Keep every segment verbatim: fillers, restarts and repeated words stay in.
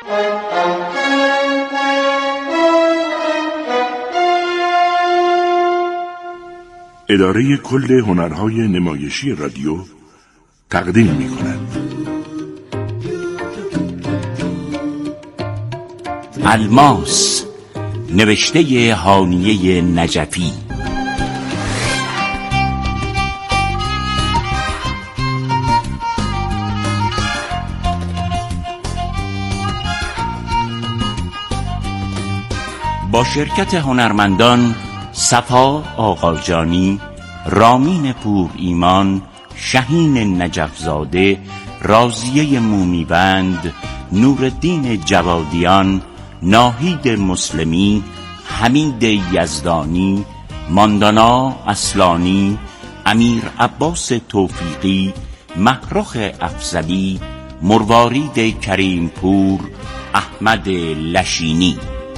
اداره کل هنرهای نمایشی رادیو تقدیم می کند الماس، نوشته هانیه نجفی. با شرکت هنرمندان صفا آقاجانی، رامین پور ایمان، شهین نجفزاده، راضیه مومیبند، نورالدین جوادیان، ناهید مسلمی، حمید یزدانی، ماندانا اصلانی، امیر عباس توفیقی، محرخ افضلی، مروارید کریم پور، احمد لشینی.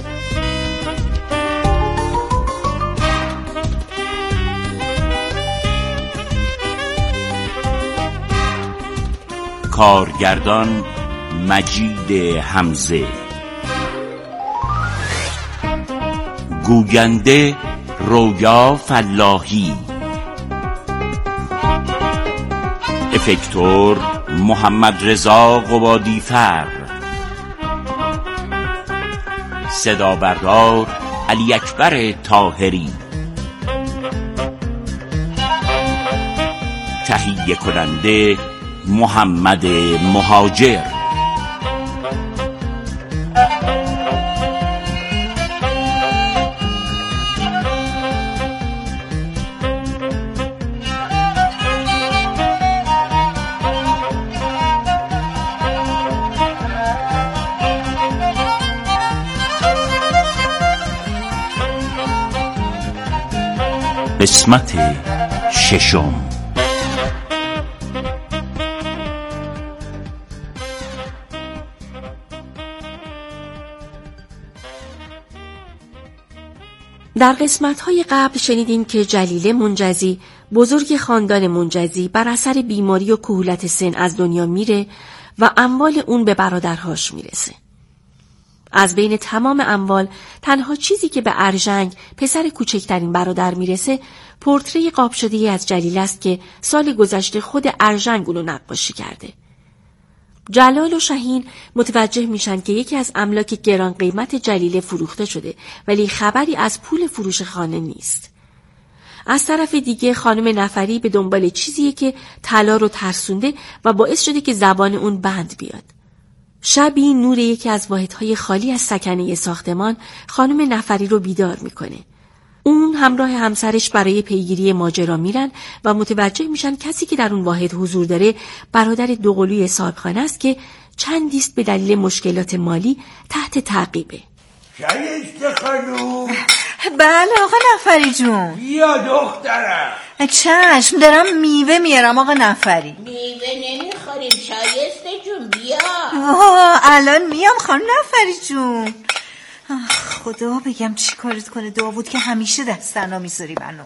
کارگردان مجید حمزه. گوینده رویا فلاحی. افکتور محمد رضا قبادیفر. صدا بردار علی اکبر طاهری. تهیه کننده محمد مهاجر. قسمت ششم. در قسمت‌های قبل شنیدیم که جلیله منجزی، بزرگ خاندان منجزی، بر اثر بیماری و کهولت سن از دنیا میره و اموال اون به برادرهاش میرسه. از بین تمام اموال تنها چیزی که به ارژنگ، پسر کوچکترین برادر میرسه، پورتری قاب شده‌ای از جلیل است که سال گذشته خود ارژنگ اونو نقاشی کرده. جلال و شهین متوجه میشن که یکی از املاک گران قیمت جلیله فروخته شده، ولی خبری از پول فروش خانه نیست. از طرف دیگه خانم نفری به دنبال چیزیه که طلا رو ترسونده و باعث شده که زبان اون بند بیاد. شبی نور یکی از واحدهای خالی از سکنه ساختمان خانم نفری رو بیدار میکنه. اون همراه همسرش برای پیگیری ماجرا میرن و متوجه میشن کسی که در اون واحد حضور داره برادر دوقلوی صاحبخانه است که چندیست به دلیل مشکلات مالی تحت تعقیبه. شایسته خانوم. بله آقا نفری جون. بیا دخترم. چشم دارم میوه میارم آقا نفری. میوه نمیخوریم شایسته جون، بیا. آه الان میام خانم نفری جون. خدا بگم چی کارت کنه داوود که همیشه دستنا میذاری منو.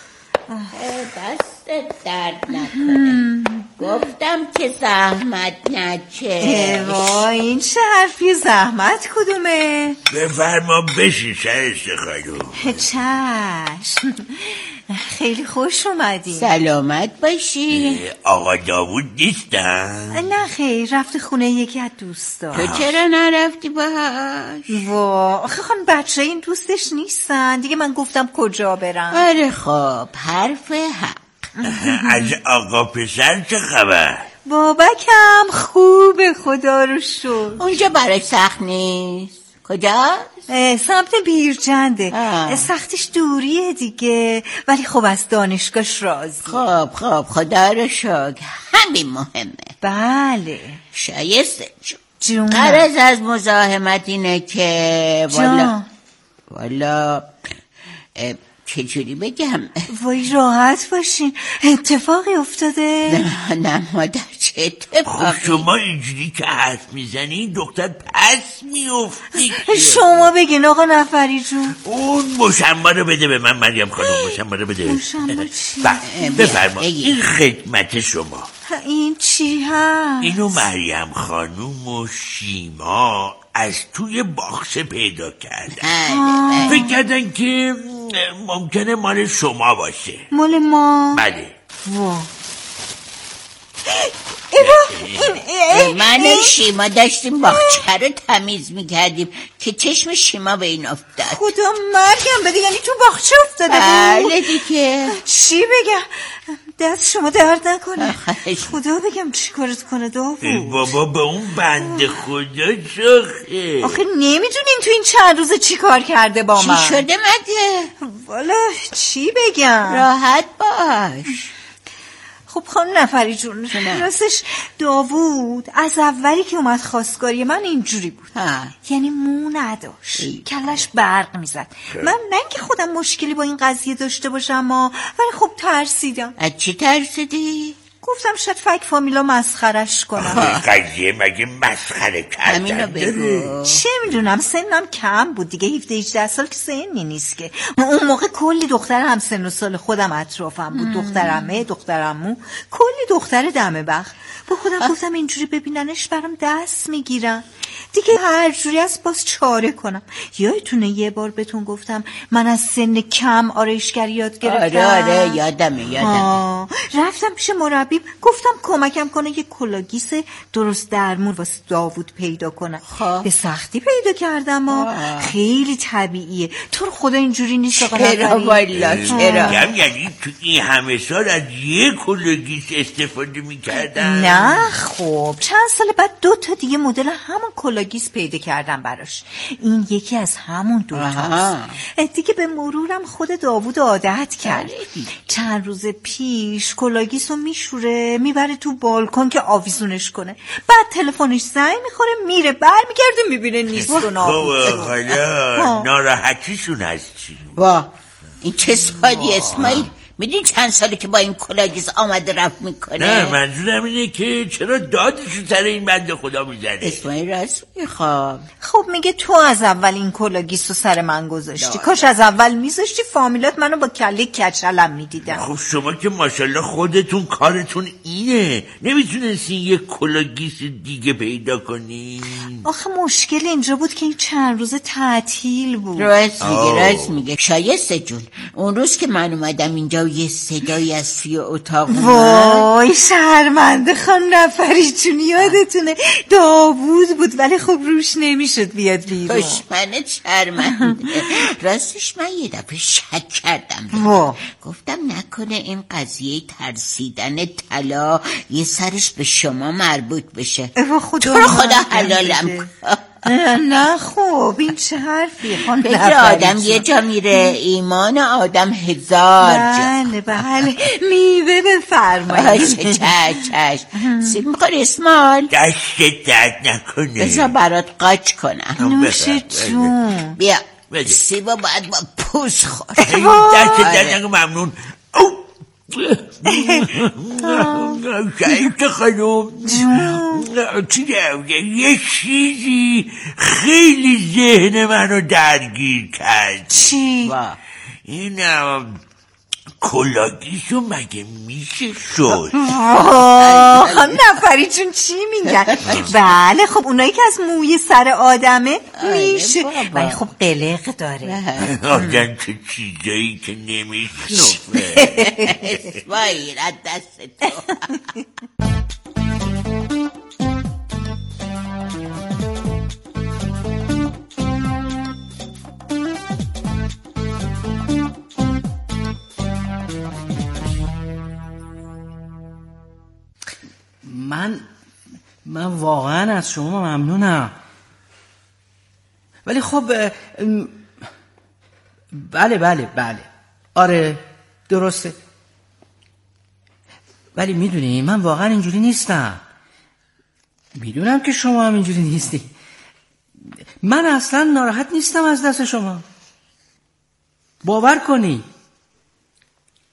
دستت درد نکنه. گفتم که زحمت نچه. وای این چه حرفی؟ زحمت کدومه؟ بفرما بشین شایسته خانوم. چشم. خیلی خوش اومدی. سلامت باشی. آقا داوود نیستن؟ نه خیر رفته خونه یکی از دوستا. تو چرا نرفتی باهاش؟ وا آخه خان بچه این دوستش نیستن دیگه، من گفتم کجا برم. آره خب حرف حق. از آقا پسر چه خبر؟ بابکم خوبه خدا رو شکر. اونجا برای سخت نیست. کجا؟ سمت بیرجنده. سختش دوریه دیگه، ولی خب از دانشگاهش راضی. خب خب خدا رو شکر، همین مهمه. بله شایسته جون. غرض از مزاحمت اینه که والا والا چجوری بگم؟ وای راحت باشین، اتفاقی افتاده؟ نه نه مادر، چه اتفاقی؟ خب شما اینجوری که حرف میزنی دختر پس میفتی. شما بگین آقا نفری جون. اون مشمع رو بده به من مریم خانم، مشمع رو بده. مشمع چی؟ بفرما این خدمت شما. این چی هست؟ اینو مریم خانم و شیما از توی باغچه پیدا کردن. فکر کردن که ممکنه مال شما باشه. مال ما؟ بله. وا من و شیما داشتیم باغچه رو تمیز میکردیم که چشم شیما به این افتاد. خدا مرگم بده، یعنی تو باغچه افتاده بود؟ بله دیگه. چی بگم؟ دست شما درد نکنه. خدا بگم چی کارت کنه داوود؟ بابا به اون بنده خدا شاخه. آخه نمیدونین تو این چند روزه چی کار کرده با من؟ چی شده مگه؟ والا چی بگم؟ راحت باش. خب خانم نفری جون، راستش داوود از اولی که اومد خواستگاری من اینجوری بود ها. یعنی مو نداشت، کلش برق میزد. من نه که خودم مشکلی با این قضیه داشته باشم ها، ولی خب ترسیدم. از چی ترسیدی؟ گفتم شاید فک فامیلا مسخرش کنم. قضیه مگه مسخره کردن؟ همینو بگو. چه میدونم، سنم کم بود دیگه، هفده هجده سال که سنی نیست که. اون موقع کلی دختر هم سن و سال خودم اطرافم بود، دخترمه، دخترمو، کلی دختر دمه بخ. با خودم گفتم اینجوری ببیننش برام دست میگیرن دیگه، هر جوری از باز چاره کنم. یادتونه یه بار بهتون گفتم من از سن کم آرایشگری یاد گرفتم؟ آره آره یادمه یادمه. رفتم پیش مربیم، گفتم کمکم کنه یه کلاگیس درست درمون واسه داوود پیدا کنه. به سختی پیدا کردم ها. خیلی طبیعیه، تو رو خدا اینجوری نیست آقا نفری. چرا والا چرا؟ یعنی تو این همه سال از یه کلاگیس استفاده میکردم؟ نه خب چند سال بعد دو تا دیگه مدل همون کلاگیس پیدا کردم براش. این یکی از همون دو تاست دیگه. به مرورم خود داوود عادت کرد. چند روز پیش کلاگیس رو میشوره میبره تو بالکن که آویزونش کنه، بعد تلفنش زنگ میخوره میره برمیگرده میبینه نیست و نابود. حالا ناراحتیشون از چی؟ وا این چه سالی اسماعیل؟ میدونی چند ساله که با این کلاگیس آمده رفت میکنه؟ نه منظورم اینه که چرا دادشون سر این بنده خدا میزنه. اسماعیل راست میخوام. خب میگه تو از اول این کلاگیس رو سر من گذاشتی، کاش از اول میذاشتی فامیلات منو با کله کچلم میدیدن. خب شما که ماشاءالله خودتون کارتون اینه، نمیتونستین یه کلاگیس دیگه پیدا کنین؟ آخه مشکل اینجا بود که این چند روز تعطیل بود. راست میگه راست میگه شایسته جون. اون روز که من اومدم اینجا یه صدایی از توی اتاق اومد. وای شرمنده خان نفری جون، یادتونه داوود بود ولی خب روش نمیشد بیاد بیرون. دشمن شرمنده. راستش من یه دفعه شک کردم. گفتم نکنه این قضیه ترسیدن طلا یه سرش به شما مربوط بشه. تو رو خدا حلالم کن. نه خب این چه حرفی؟ فکر آدم یه جا میره ایمان آدم هزار جا. بله بله میوه بفرمایید. چش چش سیب میخوری اسمال؟ دست درد نکنه. بذار برات قاچ کنم. نوش جون. بیا سیبا باید با پوست خور. دست درد نکنه. ممنون. شایسته خانم یه چیزی خیلی ذهن منو درگیر کرد. چی؟ این کلاگیسو مگه میشه شد؟ آه نفری چون چی میگن؟ بله خب اونایی که از موی سر آدمه میشه، ولی خب قلق داره. آدم چه چیزایی که نمیشنفه. وای رد دست تو. من من واقعا از شما ممنونم، ولی خب بله بله بله آره درسته، ولی میدونی من واقعا اینجوری نیستم. میدونم که شما هم اینجوری نیستی. من اصلا ناراحت نیستم از دست شما، باور کنی.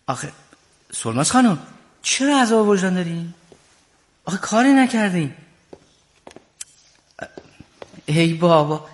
آخه سلماس خانم چرا عذاب وجدان داری؟ آخه کاری نکردی. ای بابا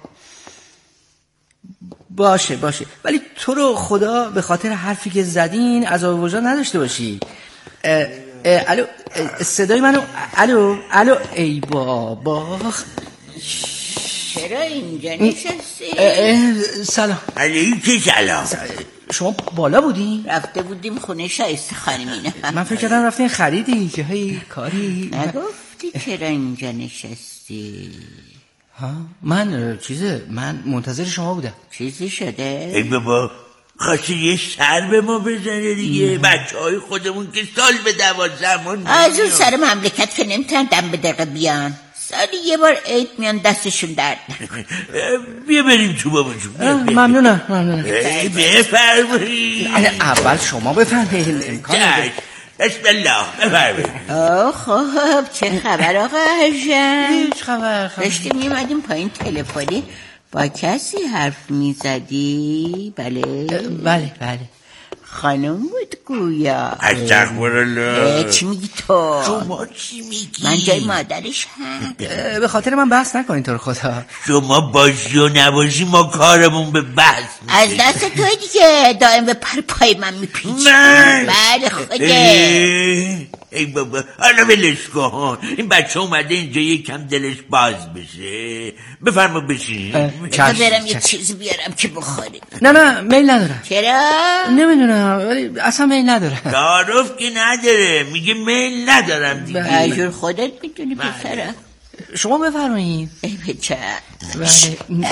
باشه باشه، ولی تو رو خدا به خاطر حرفی که زدین عذاب وجدان نداشته باشی. اه اه الو صدای منو الو الو ای بابا چرا اینجا نشستی؟ سلام. علیکم سلام. شما بالا بودین؟ رفته بودیم خونه شایسته خانمینه. من فکر کردم رفتین خریدی که هی کاری. نگفتی چرا اینجا نشستی؟ ها من چیزه من منتظر شما بودم. چیزی شده؟ ای بابا خواستی یه سر به ما بزنه دیگه. بچه های خودمون که سال به دوازدهمون از اون سر مملکت که نمیتونن دم به دقیقه بیان، سالی یه بار عید میان دستشون درد نکنه. بیا بریم تو بابا جون. ممنونم ممنونم. بفرمایید. اول شما بفرمایید. امکان نداره. بسم الله بفرمایید. آه خب چه خبر آقا هرشم؟ هیچ خبر. داشتیم میمدیم پایین تلفنی با کسی حرف میزدی؟ بله بله بله. خانم بود گویا. استغفرالله. چی میگی تو؟ شما چی میگی؟ من جای مادرش هم. به خاطر من بحث نکنین تو رو خدا. شما باشی و نباشی ما کارمون به بحث میشه. از دست توی دیگه دائم به پر پای من میپیچی. من بله خوده. ای بابا حالا ولش کن. این بچه اومده اینجا یکم دلش باز بشه. بفرما بشین. بذار برم یه چیزی بیارم که بخوری. نه نه میل ندارم. چرا؟ نمیدونم ولی اصلا میل ندارم. تعارف که نداره، میگه میل ندارم دیگه. اجور خودت میدونی پسرم. شما بفرمایید. ای بچه. بله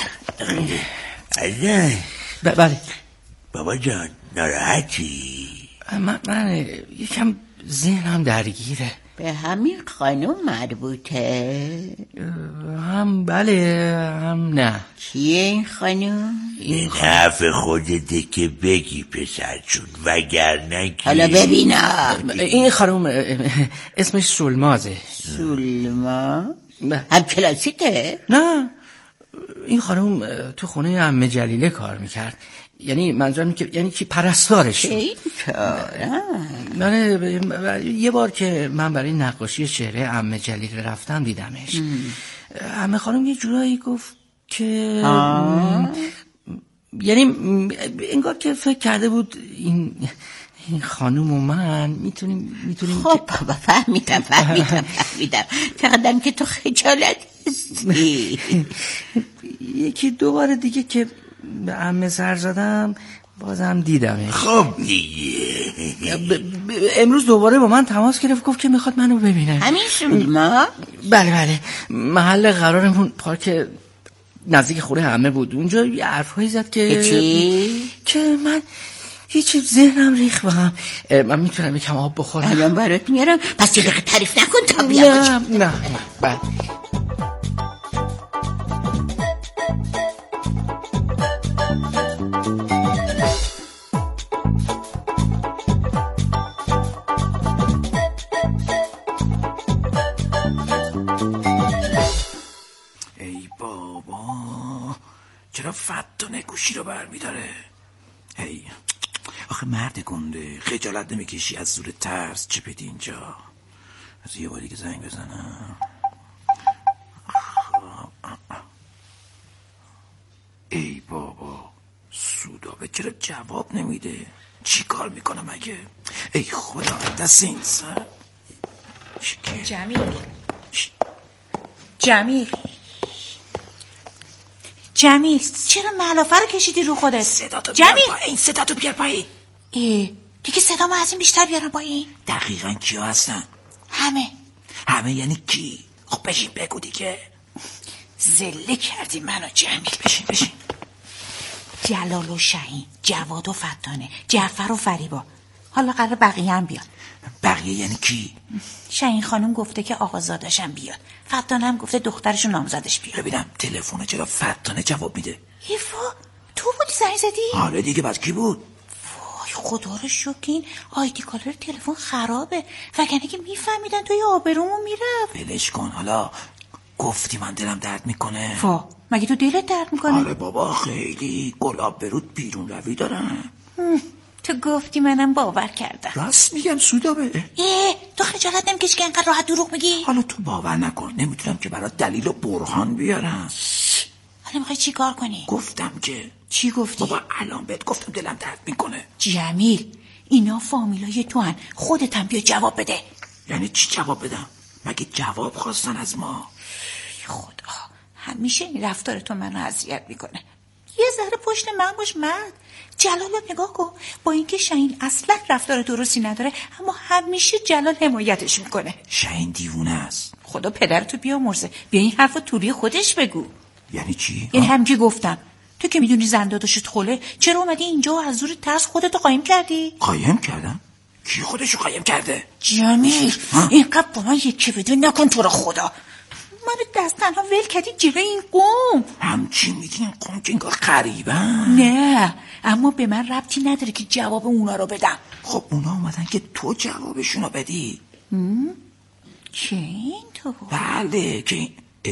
عزیز. بله بابا جان ناراحتی؟ من, من یکم ذهنم درگیره. به همین خانم مربوطه؟ هم بله هم نه. کیه این خانم؟ این حرف خودته که بگی پسر چون وگرنه که حالا ببینم. این خانم اسمش سلمازه. سلما؟ هم کلاسیته؟ نه این خانم تو خونه عمه جلیله کار میکرد. یعنی منظورم که یعنی که پرستارش. این کاره؟ من یه بار که من برای نقاشی چهره عمه جلیله رفتم دیدمش. عمه خانم یه جورایی گفت که م... یعنی انگار که فکر کرده بود این این خانم و من میتونیم میتونیم خب بابا فهمیدم فهمیدم فهمیدم چقدرم که تو خجالت هستی. یکی دو بار دیگه که به عمه سر زدم بازم دیدمش. خب دیگه ب- ب- امروز دوباره با من تماس گرفت گفت که میخواد منو ببینه. همین سلما؟ بله بله محل قرارمون پارک نزدیک خونه عمه بود. اونجا یه حرفایی زد که چی؟ که من هیچ ذهنم ریخ بهم. من میتونم یکم آب بخورم؟ الان برات میارم. پس یه دقیقه تعریف نکن تا بیام. نه نه نه بله. ای بابا چرا فتانه گوشی رو بر میداره؟ هی آخه مرد گنده خجالت نمیکشی از زور ترس چه بدی اینجا؟ از یه باری که زنگ بزنم. ای بابا سودابه چرا جواب نمیده؟ چی کار میکنم اگه؟ ای خدا دست این سر. جمیل جمیل جمیل چرا ملافه رو کشیدی رو خودت؟ صدا تو بیار پایین. صدا تو بیار پایین. ای دیگه صدا ما از این بیشتر بیارم پایین. دقیقا کیا هستن؟ همه. همه یعنی کی؟ خب بشین بگو دیگه. زله کردی منو جمیل. بشین بشین. جلال و شهین، جواد و فتانه، جعفر و فریبا. حالا قرار بقیه هم بیاد. بقیه یعنی کی؟ شهین خانم گفته که آقازادشم بیاد. فتانه هم گفته دخترشو نامزدش بیاد. ببینم تلفن چرا فتانه جواب میده؟ ایفا تو بودی زنگ زدی؟ حالا دیگه بعد کی بود؟ وای خدا رو شکر این آیدی کالر تلفن خرابه وگرنه که میفهمیدن توی آبرومو میرفت. ولش کن حالا گفتی من دلم درد میکنه. وا مگه تو دلت درد میکنه؟ آره بابا خیلی گلاب برود بیرون روی دارم. تو گفتی منم باور کردم. راست میگم سودابه. اه تو خجالت نمیکشی که اینقدر راحت دروغ میگی؟ حالا تو باور نکن، نمیتونم که برات دلیل و برهان بیارم. حالا میخوای چی کار کنی؟ گفتم که. چی گفتی؟ بابا الان بهت گفتم دلم درد میکنه. جمیل اینا فامیلای تو هن، خودت هم بیا جواب بده. یعنی چی جواب بدم؟ مگه جواب خواستن از ما؟ خدا همیشه این رفتار تو منو اذیت میکنه. یه ذره پشت من باش مرد. جلال رو نگاه کن، با اینکه شاهین اصلا رفتار درستی نداره اما همیشه جلال حمایتش میکنه. شاهین دیوونه است. خدا پدرتو بیامرزه، بیا این حرفو توری خودش بگو. یعنی چی؟ یعنی هم که گفتم تو که میدونی زنداداشت خله، چرا اومدی اینجا و از زور ترس خودتو قایم کردی؟ قایم کردم؟ کی خودشو قایم کرده؟ جمیل اینقدر با من یکی بدون نکن تو رو خدا. منو دست تنها ول کردی جلوی این قوم. همچی میگی این قوم که انگار غریبن؟ نه اما به من ربطی نداره که جواب اونا رو بدم. خب اونا اومدن که تو جوابشونو بدی. که این تو؟ بله که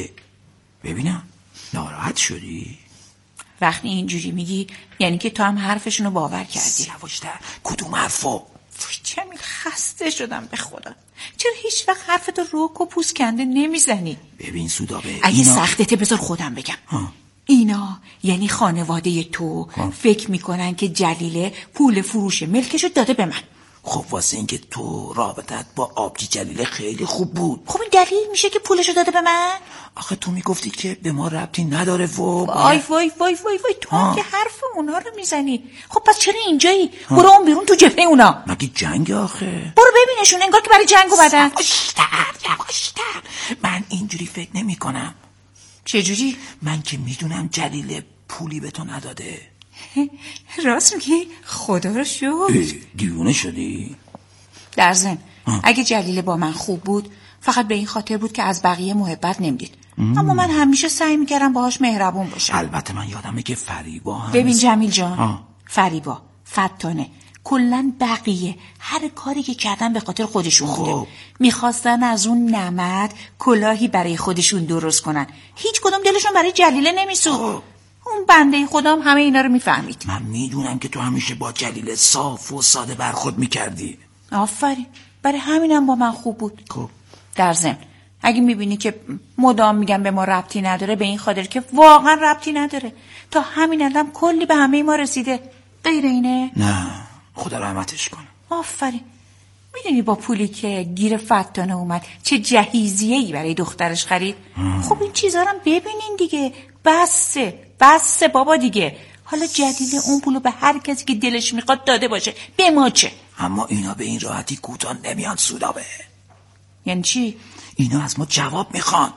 ببینم ناراحت شدی؟ وقتی اینجوری میگی یعنی که تو هم حرفشونو باور کردی. یواشتر کدوم حرفو؟ جمیل خسته شدم به خدا. چرا هیچ وقت حرفتو روک و پوست کنده نمیزنی؟ ببین سودابه اگه اینا... سختته بذار خودم بگم. ها. اینا یعنی خانواده تو ها. فکر میکنن که جلیله پول فروش ملکشو داده به من. خب واسه اینکه تو رابطت با آبجی جلیله خیلی خوب بود. خب این دلیل میشه که پولشو داده به من؟ آخه تو میگفتی که به ما ربطی نداره و وای وای وای وای وای تو هم که حرف اونا رو میزنی. خب پس چرا اینجایی؟ برو اون بیرون تو جبهه اونا. مگه جنگ آخه؟ برو ببینشون انگار که برای جنگ اومدن. یواشتر یواشتر من اینجوری فکر نمی کنم. چجوری؟ من که میدونم جلیله پولی به تو نداده. راست میگی؟ خدا رو شکر. دیوونه شدی؟ در ضمن اگه جلیله با من خوب بود فقط به این خاطر بود که از بقیه محبت نمیدید. اما من همیشه سعی میکردم باهاش مهربون باشم. البته من یادمه که فریبا هم ببین جمیل جان آه. فریبا فتانه کلن بقیه هر کاری که کردن به خاطر خودشون بوده. میخواستن از اون نمد کلاهی برای خودشون درست کنن. هیچ کدوم دلشون برای جلیله نمیسوخت. اون بنده خدا هم همه اینا رو میفهمید. من میدونم که تو همیشه با جلیله صاف و ساده برخورد میکردی. آفرین، برای همینم با من خوب بود. خب در ضمن اگه میبینی که مدام میگم به ما ربطی نداره، به این خاطر که واقعا ربطی نداره. تا همین الان کلی به همه ما رسیده. غیر اینه؟ نه خدا رحمتش کنه. آفرین. میدونی با پولی که گیر فتانه اومد چه جهیزیه‌ای برای دخترش خرید؟ خب این چیزا رو ببینین دیگه. بسه بسه بابا دیگه. حالا جلیله اون پولو به هر کسی که دلش میخواد داده باشه، به ما چه؟ اما اینا به این راحتی کوتاه نمیان سودابه. یعنی چی؟ اینا از ما جواب میخوان.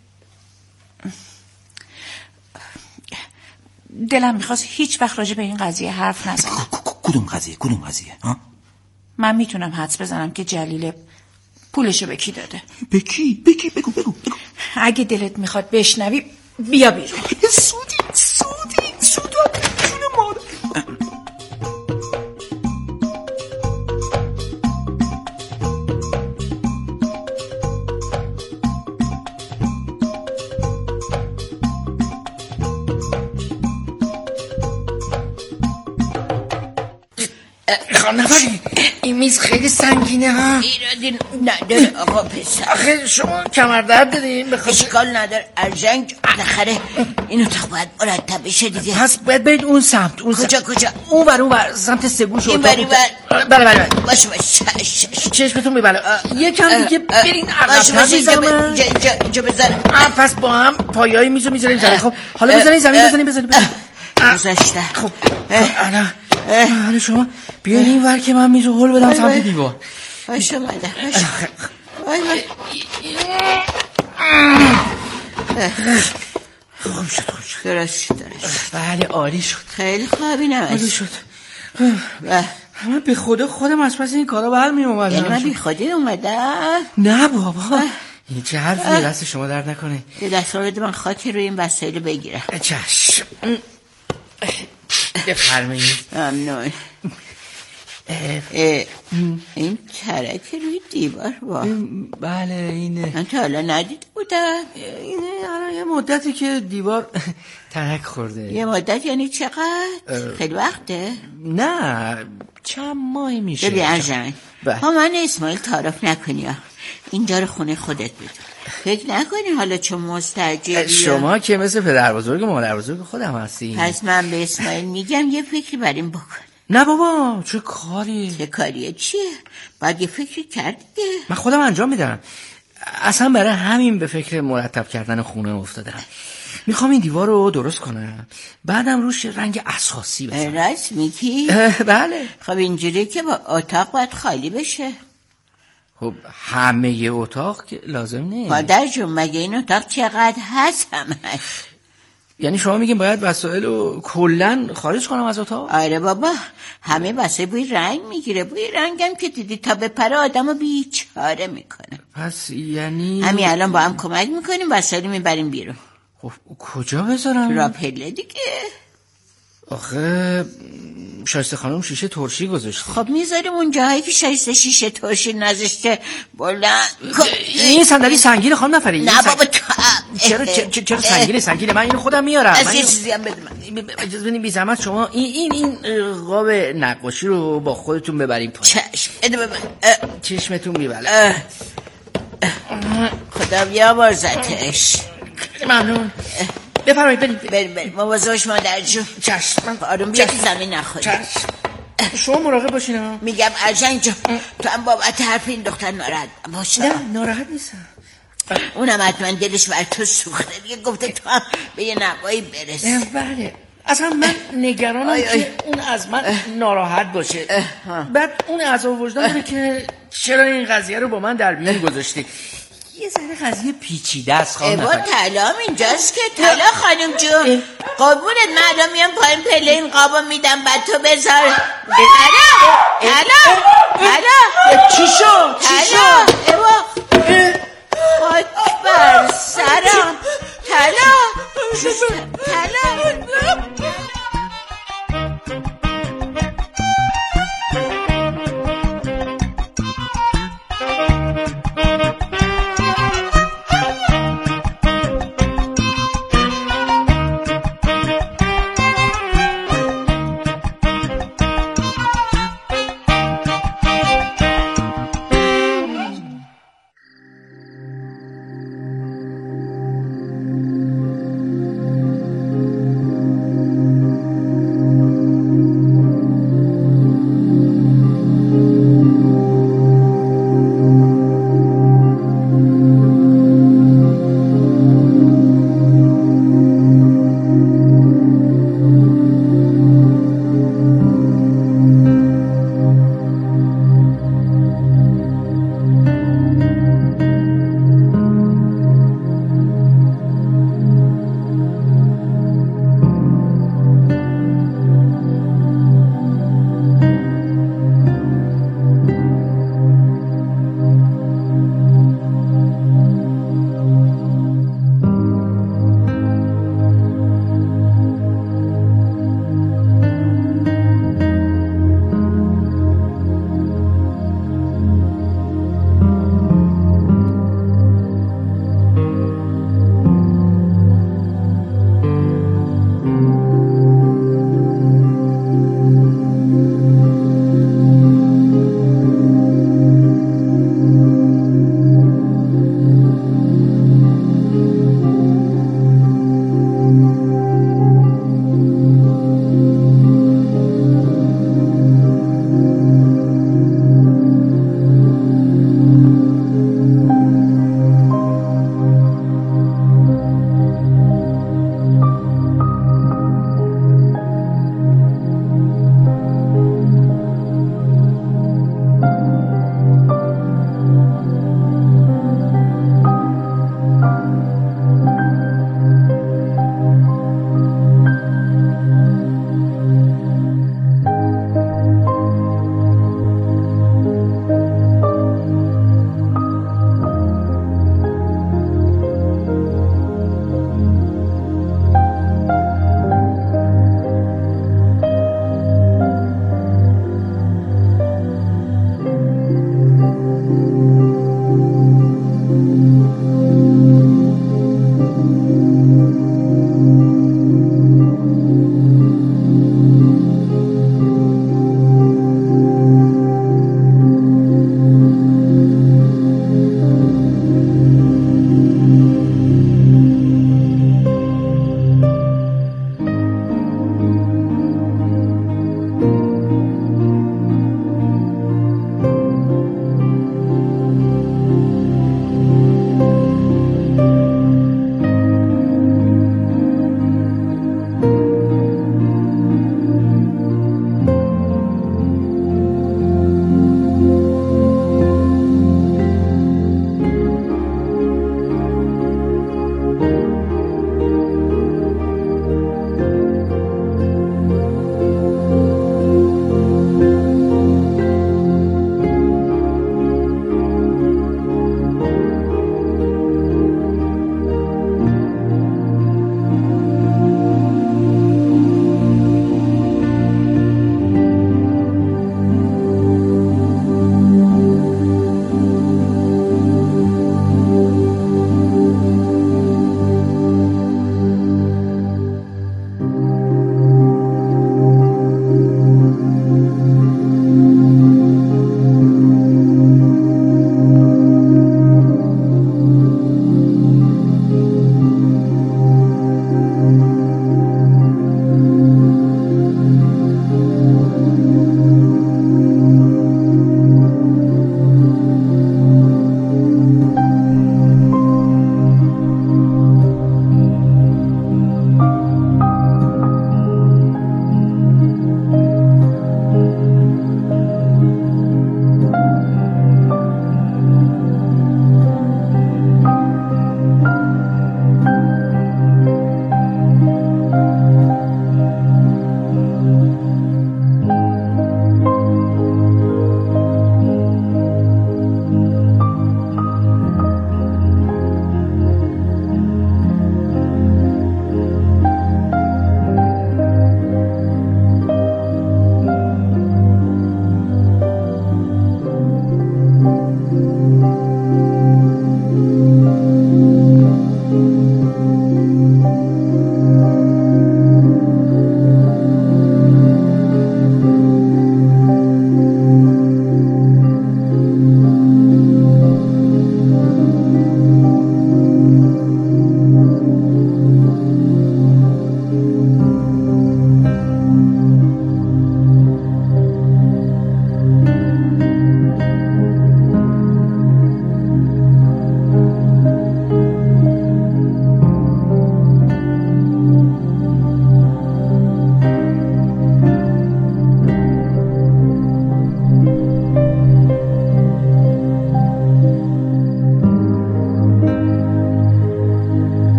دلم میخواست هیچ وقت راجع به این قضیه حرف نزنم. کدوم قضیه؟ کدوم قضیه؟ ها؟ من میتونم حدس بزنم که جلیله پولشو به کی داده. به کی؟ به کی؟ بگو بگو بگو. اگه دلت میخواد بشنوی بیا بیرون. سودی سودی سودی جون مادر. خانم این میز خیلی سنگینه ها. ایرادی نداره آقا پسر. آخه شما کمر درد دارین بخاطر اشکال نداره ارجنگ بالاخره این اتاق باید مرتب بشه دیگه. پس باید برید اون سمت. اون کجا سمت. کجا؟ اون بر اون بر سمت سگوش این اتاق. بری بر. بله بله بله. باشه باشه. چشمتون میبره. یکم دیگه برین عقب‌تر اینجا اینجا اینجا بذارم. پس با هم پایه‌ی میزو میذارین زمین. خب حالا بزنین زمین بزنین بزنین. گذاشته. خب الان الان شما بیاین این ور که من میزو هول بدم سمت دیوار. باشه اومدم. وای وای. خوب شد خوب شد. درست شد درست. بله عالی شد. خیلی خوابی نمید. عالی شد. من به خدا خودم از پس این کارا برمی اومدم. یعنی من بی خودی اومدم؟ نه بابا این چه حرفی؟ دست شما درد نکنه. یه دست رو بده من خاکی روی این وسایل بگیرم. چشم بفرمایید. ممنون. این ترک روی دیوار با بله اینه. من تا حالا ندیده بودم. اینه یه مدتی که دیوار ترک خورده. یه مدت یعنی چقدر؟ خیلی وقته؟ نه چند ماهی میشه. ببین ارجن ها من اسماعیل تعارف نکنی، اینجا رو خونه خودت بدون. فکر نکنی حالا چون مستعجلی. شما که مثل پدر بزرگ مادر بزرگ خودم هستی. پس من به اسماعیل میگم یه فکری بر این بکن. نه بابا چه کاری؟ چه کاریه چیه؟ باید یه فکری کردی. من خودم انجام میدم. اصلا برای همین به فکر مرتب کردن خونه افتادم. میخوام این دیوار رو درست کنم، بعدم روش رنگ اساسی بزنم. راست میگی؟ بله. خب اینجوری که با اتاق باید خالی بشه. خب همه ی اتاق که لازم نیست. مادر جون مگه این اتاق چقدر هست همش؟ یعنی شما میگین باید وسایل رو کلن خارج کنم از اتاق؟ آره بابا، همه وسایل بوی رنگ میگیره. بوی رنگم که دیدی تا به پر آدمو بیچاره میکنه. پس یعنی همین الان با هم کمک میکنیم وسایل میبریم بیرون. خب کجا بذارم؟ را پله دیگه. آخه شایسته خانم شیشه ترشی گذاشته. خب میذاریم اون جاهایی که شایسته شیشه ترشی نذاشته بلند. این صندلی سنگین خانم نفری. نه بابا تو چرا چرا چرا سنگین سنگین؟ من اینو خودم میارم. از یه چیزی هم بده من. اجازه بدین بی زحمت شما این این این قاب نقاشی رو با خودتون ببرین پایین. چشم بده ببر. چشمتون میبله. خدا بیامرزتش. ممنون. بفرمایید بریم بریم بریم مواظبش مادر جون. چشم. آروم بیا که زمین نخوری. چشم. شما مراقب باشین. میگم ارجن جون تو هم بابت حرف این دختر ناراحت باش. نه ناراحت نیستم. اونم حتما دلش بر تو سوخته دیگه، گفته تو هم به یه نوایی برسی. بله اصلا من نگرانم آی آی. که اون از من ناراحت باشه. بعد اون عذاب وجدان داره که چرا این قضیه رو با من در میون گذاشتی. یه ذره قضیه پیچیده است خانم. با طلا اینجاست که طلا خانم جون قربونت من الان میام پایین پله این قابو میدم بعد تو بذار. طلا طلا طلا چی شد؟ طلا خاک بر سرم. طلا طلا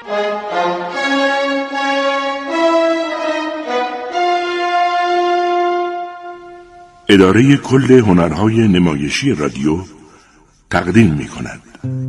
اداره کل هنرهای نمایشی رادیو تقدیم می کند.